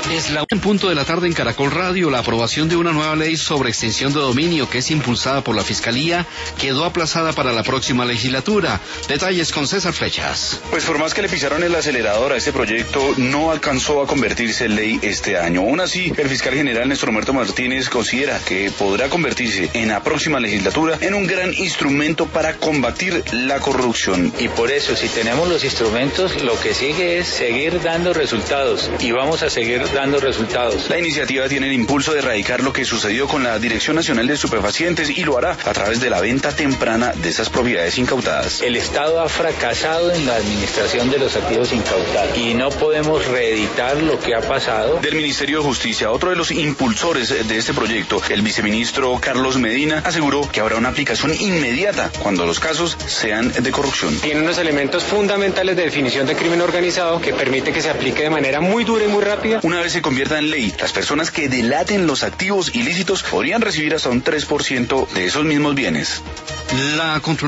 En punto de la tarde en Caracol Radio, la aprobación de una nueva ley sobre extensión de dominio que es impulsada por la Fiscalía quedó aplazada para la próxima legislatura. Detalles con César Flechas. Pues por más que le pisaron el acelerador a este proyecto, no alcanzó a convertirse en ley este año. Aún así, el fiscal general Néstor Humberto Martínez considera que podrá convertirse en la próxima legislatura en un gran instrumento para combatir la corrupción. Y por eso, si tenemos los instrumentos, lo que sigue es seguir dando resultados y vamos a seguir dando resultados. La iniciativa tiene el impulso de erradicar lo que sucedió con la Dirección Nacional de Estupefacientes y lo hará a través de la venta temprana de esas propiedades incautadas. El Estado ha fracasado en la administración de los activos incautados y no podemos reeditar lo que ha pasado. Del Ministerio de Justicia, otro de los impulsores de este proyecto, el viceministro Carlos Medina, aseguró que habrá una aplicación inmediata cuando los casos sean de corrupción. Tiene unos elementos fundamentales de definición de crimen organizado que permite que se aplique de manera muy dura y muy rápida. Una vez se convierta en ley, las personas que delaten los activos ilícitos podrían recibir hasta un 3% de esos mismos bienes. La